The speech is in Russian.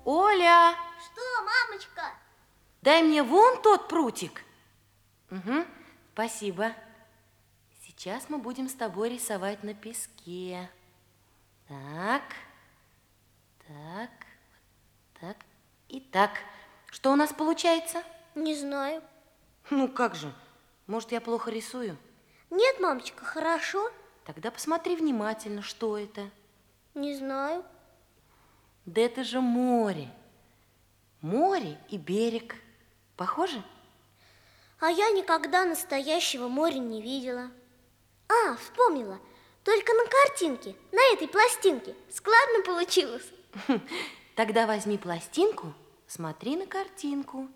Оля! Что, мамочка? Дай мне вон тот прутик. Угу, спасибо. Сейчас мы будем с тобой рисовать на песке. Так, так, так и так. Что у нас получается? Не знаю. Ну как же, может, я плохо рисую? Нет, мамочка, хорошо. Тогда посмотри внимательно, что это. Не знаю. Да это же море. Море и берег. Похоже? А я никогда настоящего моря не видела. А, вспомнила. Только на картинке, на этой пластинке. Складно получилось. Тогда возьми пластинку, смотри на картинку